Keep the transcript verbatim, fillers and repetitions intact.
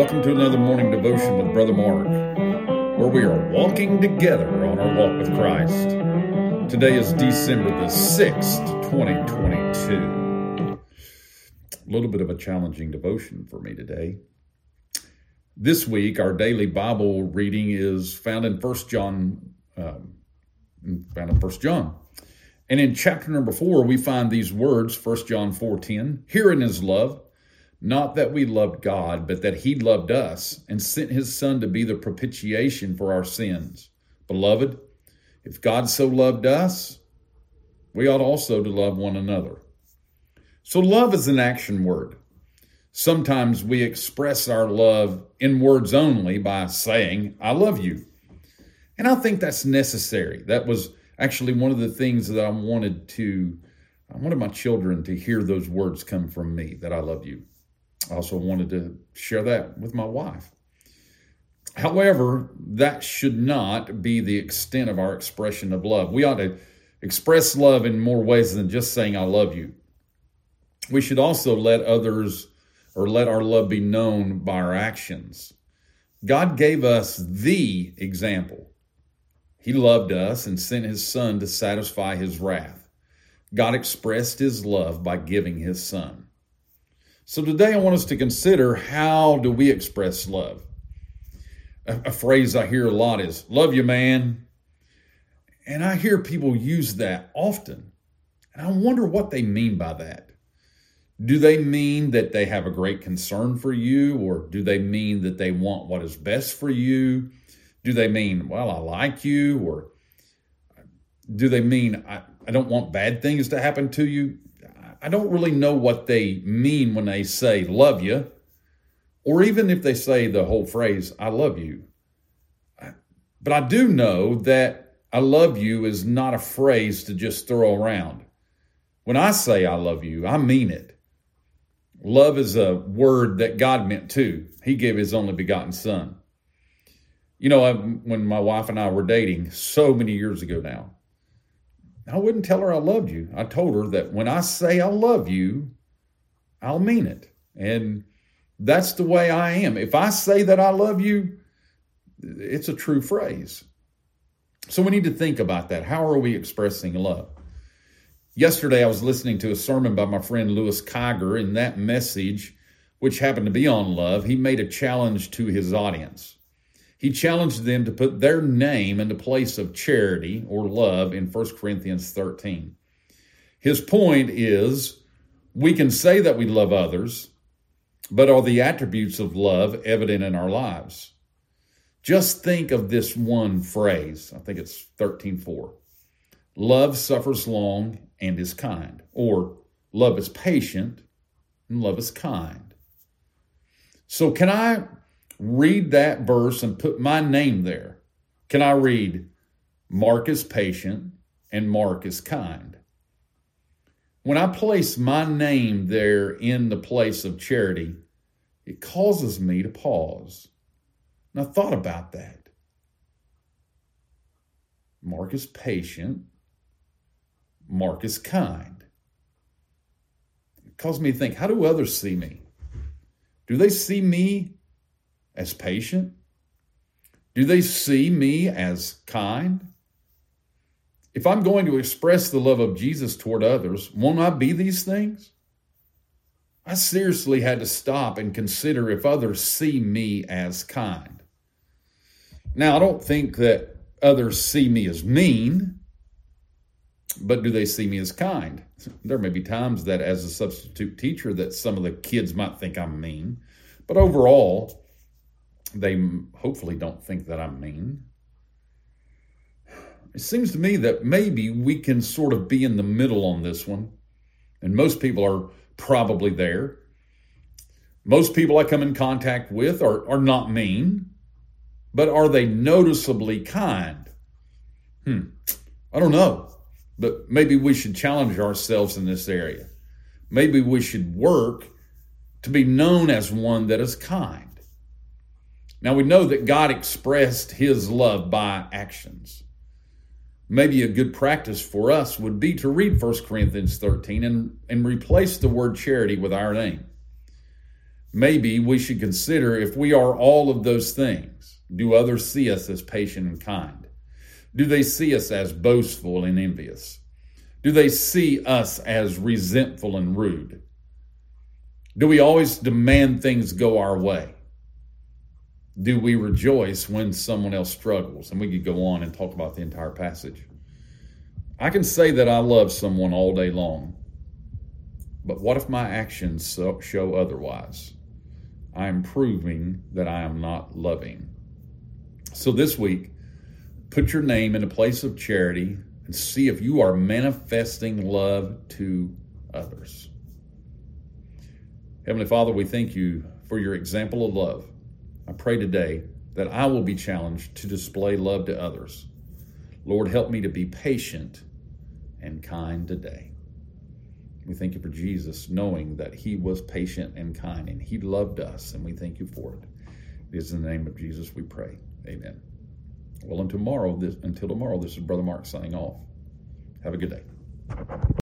welcome to another morning devotion with Brother Mark, where we are walking together on our walk with Christ. Today is December the sixth, twenty twenty-two. A little bit of a challenging devotion for me today. This week, our daily Bible reading is found in First John, um, found in First John. And in chapter number four, we find these words, First John four ten, "Herein is love, not that we loved God, but that he loved us and sent his Son to be the propitiation for our sins. Beloved, if God so loved us, we ought also to love one another." So love is an action word. Sometimes we express our love in words only by saying, "I love you." And I think that's necessary. That was actually one of the things that I wanted to, I wanted my children to hear those words come from me, that I love you. I also wanted to share that with my wife. However, that should not be the extent of our expression of love. We ought to express love in more ways than just saying, "I love you." We should also let others, or let our love be known by our actions. God gave us the example. He loved us and sent his Son to satisfy his wrath. God expressed his love by giving his Son. So today I want us to consider, how do we express love? A, a phrase I hear a lot is, "Love you, man." And I hear people use that often. And I wonder what they mean by that. Do they mean that they have a great concern for you? Or do they mean that they want what is best for you? Do they mean, "Well, I like you"? Or do they mean, I, I don't want bad things to happen to you"? I don't really know what they mean when they say "love you," or even if they say the whole phrase, "I love you." But I do know that "I love you" is not a phrase to just throw around. When I say "I love you," I mean it. Love is a word that God meant too. He gave his only begotten Son. You know, I, when my wife and I were dating so many years ago now, I wouldn't tell her I loved you. I told her that when I say "I love you," I'll mean it. And that's the way I am. If I say that I love you, it's a true phrase. So we need to think about that. How are we expressing love? Yesterday, I was listening to a sermon by my friend Louis Kiger. In that message, which happened to be on love, he made a challenge to his audience. He challenged them to put their name in the place of charity or love in First Corinthians thirteen. His point is, we can say that we love others, but are the attributes of love evident in our lives? Just think of this one phrase. I think it's thirteen four. Love suffers long and is kind. Or love is patient and love is kind. So can I read that verse and put my name there? Can I read, "Mark is patient and Mark is kind"? When I place my name there in the place of charity, it causes me to pause. And I thought about that. Mark is patient. Mark is kind. It caused me to think, how do others see me? Do they see me as patient? Do they see me as kind? If I'm going to express the love of Jesus toward others, won't I be these things? I seriously had to stop and consider if others see me as kind. Now, I don't think that others see me as mean, but do they see me as kind? There may be times that as a substitute teacher that some of the kids might think I'm mean, but overall, they hopefully don't think that I'm mean. It seems to me that maybe we can sort of be in the middle on this one, and most people are probably there. Most people I come in contact with are, are not mean, but are they noticeably kind? Hmm, I don't know, but maybe we should challenge ourselves in this area. Maybe we should work to be known as one that is kind. Now, we know that God expressed his love by actions. Maybe a good practice for us would be to read First Corinthians thirteen and, and replace the word charity with our name. Maybe we should consider if we are all of those things, do others see us as patient and kind? Do they see us as boastful and envious? Do they see us as resentful and rude? Do we always demand things go our way? Do we rejoice when someone else struggles? And we could go on and talk about the entire passage. I can say that I love someone all day long, but what if my actions so, show otherwise? I am proving that I am not loving. So this week, put your name in a place of charity and see if you are manifesting love to others. Heavenly Father, we thank you for your example of love. I pray today that I will be challenged to display love to others. Lord, help me to be patient and kind today. We thank you for Jesus, knowing that he was patient and kind, and he loved us, and we thank you for it. It is in the name of Jesus we pray. Amen. Well, until tomorrow, this, until tomorrow, this is Brother Mark signing off. Have a good day.